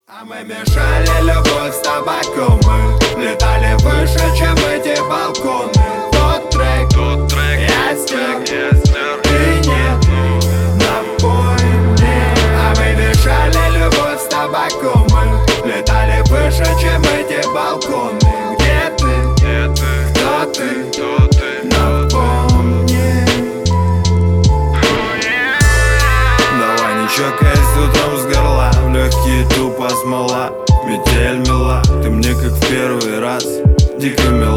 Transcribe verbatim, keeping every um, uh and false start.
А мы мешали любовь с табаком, мы летали выше, чем эти балконы. Тот трек, Тот трек, я стер, я стер. ты нет, напой мне. А мы мешали любовь с табаком, мы летали выше, чем эти балконы. Где ты? Где ты? Кто ты? Кто ты? Напомни. Давай не чокаясь утром с горла, в легкие тупо смола. Метель мила, ты мне как в первый раз, дико мила.